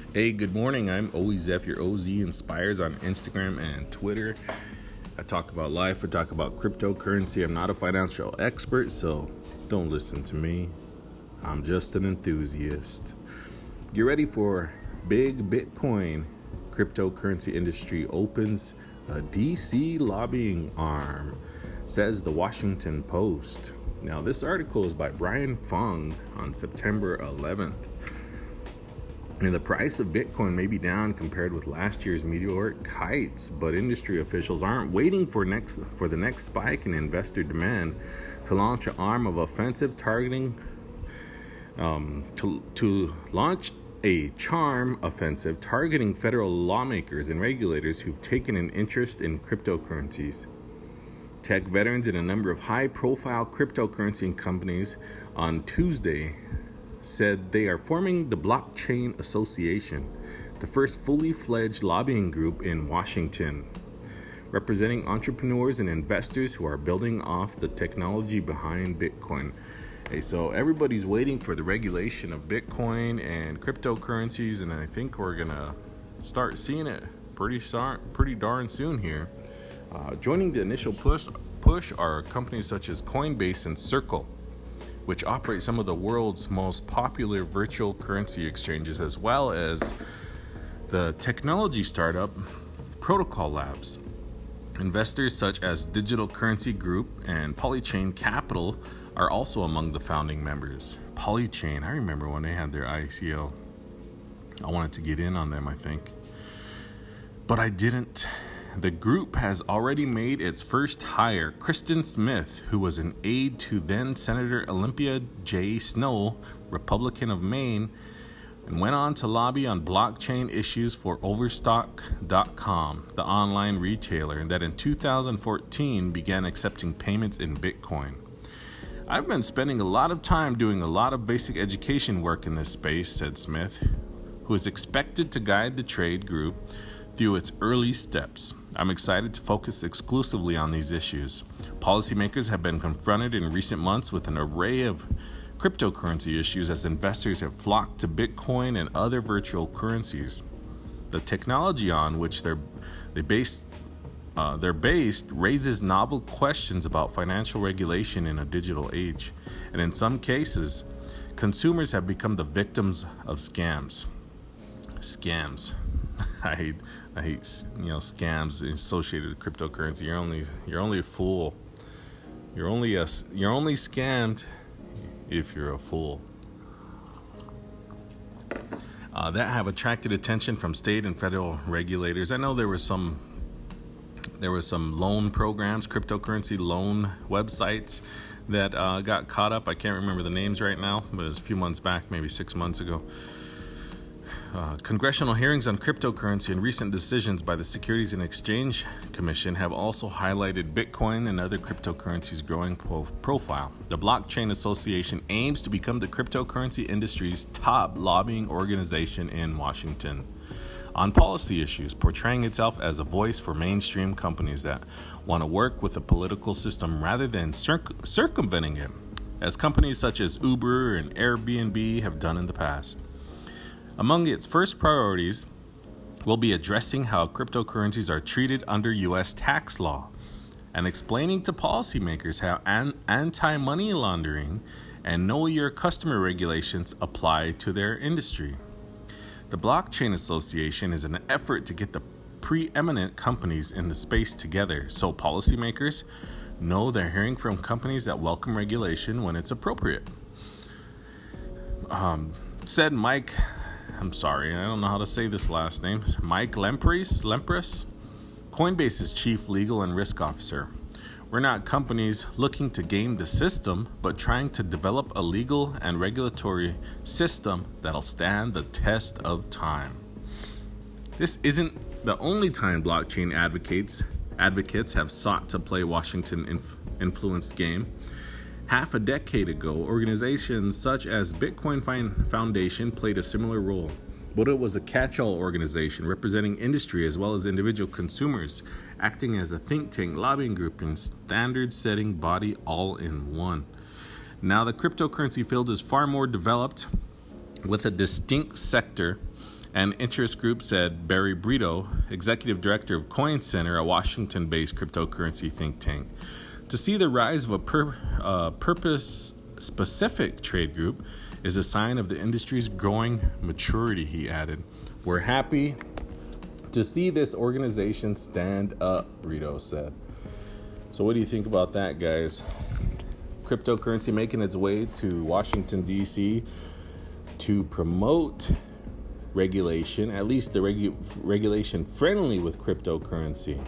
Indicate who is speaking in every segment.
Speaker 1: Hey, good morning. I'm OEZF, your OZ Inspires on Instagram and Twitter. I talk about life, I talk about cryptocurrency. I'm not a financial expert, so don't listen to me. I'm just an enthusiast. Get ready for big Bitcoin. Cryptocurrency industry opens a DC lobbying arm, says the Washington Post. Now, this article is by Brian Fung on September 11th. And the price of Bitcoin may be down compared with last year's meteoric heights, but industry officials aren't waiting for the next spike in investor demand to launch an arm of offensive targeting to launch a charm offensive targeting federal lawmakers and regulators who've taken an interest in cryptocurrencies. Tech veterans and a number of high-profile cryptocurrency companies on Tuesday said they are forming the Blockchain Association, the first fully fledged lobbying group in Washington, representing entrepreneurs and investors who are building off the technology behind Bitcoin. Hey, so everybody's waiting for the regulation of Bitcoin and cryptocurrencies, and I think we're gonna start seeing it pretty darn soon here. Joining the initial push are companies such as Coinbase and Circle, which operate some of the world's most popular virtual currency exchanges, as well as the technology startup Protocol Labs. Investors such as Digital Currency Group and Polychain Capital are also among the founding members. Polychain, I remember when they had their ICO. I wanted to get in on them, I think, but I didn't. The group has already made its first hire, Kristen Smith, who was an aide to then Senator Olympia J. Snowe, Republican of Maine, and went on to lobby on blockchain issues for Overstock.com, the online retailer that in 2014 began accepting payments in Bitcoin. I've been spending a lot of time doing a lot of basic education work in this space, said Smith, who is expected to guide the trade group through its early steps. I'm excited to focus exclusively on these issues. Policymakers have been confronted in recent months with an array of cryptocurrency issues as investors have flocked to Bitcoin and other virtual currencies. The technology on which they're based raises novel questions about financial regulation in a digital age, and in some cases, consumers have become the victims of scams. I hate scams associated with cryptocurrency. You're only a fool. You're only scammed if you're a fool. That have attracted attention from state and federal regulators. I know there were some loan programs, cryptocurrency loan websites that got caught up. I can't remember the names right now, but it was a few months back, maybe 6 months ago. Congressional hearings on cryptocurrency and recent decisions by the Securities and Exchange Commission have also highlighted Bitcoin and other cryptocurrencies' growing profile. The Blockchain Association aims to become the cryptocurrency industry's top lobbying organization in Washington on policy issues, portraying itself as a voice for mainstream companies that want to work with the political system rather than circumventing it, as companies such as Uber and Airbnb have done in the past. Among its first priorities will be addressing how cryptocurrencies are treated under U.S. tax law and explaining to policymakers how anti-money laundering and know your customer regulations apply to their industry. The Blockchain Association is an effort to get the preeminent companies in the space together so policymakers know they're hearing from companies that welcome regulation when it's appropriate. Said Mike... I'm sorry, I don't know how to say this last name. Mike Lempres, Coinbase's chief legal and risk officer. We're not companies looking to game the system, but trying to develop a legal and regulatory system that'll stand the test of time. This isn't the only time blockchain advocates have sought to play Washington influenced game. Half a decade ago, organizations such as Bitcoin Foundation played a similar role, but it was a catch-all organization representing industry as well as individual consumers, acting as a think tank, lobbying group, and standard-setting body all in one. Now, the cryptocurrency field is far more developed with a distinct sector And Interest Group said Barry Brito, executive director of Coin Center, a Washington-based cryptocurrency think tank. To see the rise of a purpose-specific trade group is a sign of the industry's growing maturity, he added. We're happy to see this organization stand up, Brito said. So what do you think about that, guys? Cryptocurrency making its way to Washington, D.C. to promote regulation, at least the regulation friendly with cryptocurrency.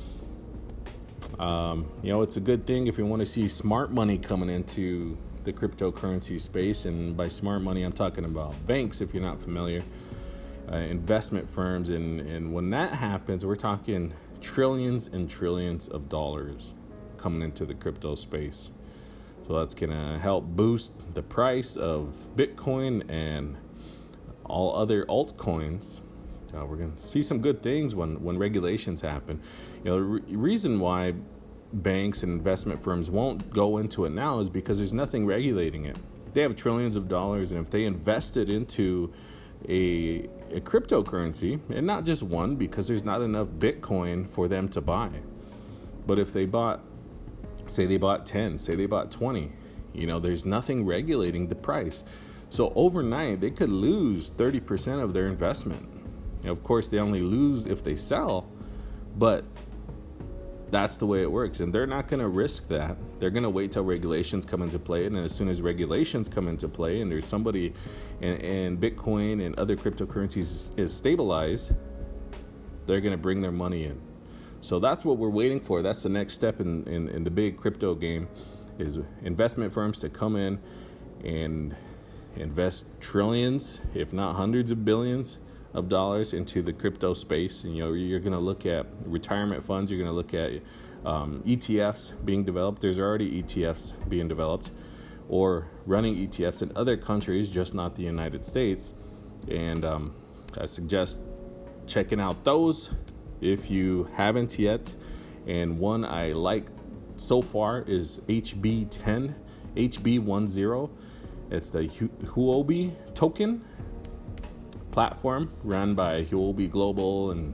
Speaker 1: It's a good thing if you want to see smart money coming into the cryptocurrency space. And by smart money, I'm talking about banks, if you're not familiar, investment firms. And when that happens, we're talking trillions and trillions of dollars coming into the crypto space. So that's going to help boost the price of Bitcoin and all other altcoins. We're going to see some good things when regulations happen. The reason why banks and investment firms won't go into it now is because there's nothing regulating it. They have trillions of dollars, and if they invested into a cryptocurrency, and not just one, because there's not enough Bitcoin for them to buy. But if they bought, say they bought 10, say they bought 20, there's nothing regulating the price. So overnight, they could lose 30% of their investment. Of course, they only lose if they sell, but that's the way it works. And they're not going to risk that. They're going to wait till regulations come into play. And as soon as regulations come into play and there's somebody and Bitcoin and other cryptocurrencies is stabilized, they're going to bring their money in. So that's what we're waiting for. That's the next step in the big crypto game, is investment firms to come in and invest trillions, if not hundreds of billions of dollars into the crypto space. And you're going to look at retirement funds. You're going to look at ETFs being developed. There's already ETFs being developed, or running ETFs in other countries, just not the United States. And I suggest checking out those if you haven't yet. And one I like so far is HB10, HB10. It's the Huobi token platform run by Huobi Global, and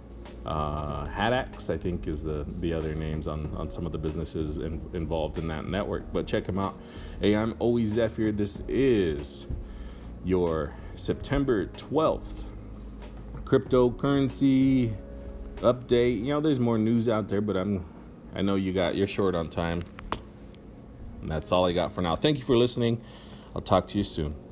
Speaker 1: Hadax, I think, is the other names on some of the businesses involved in that network. But check them out. Hey, I'm Owie Zephyr. This is your September 12th cryptocurrency update. There's more news out there, but I know you're short on time. And that's all I got for now. Thank you for listening. I'll talk to you soon.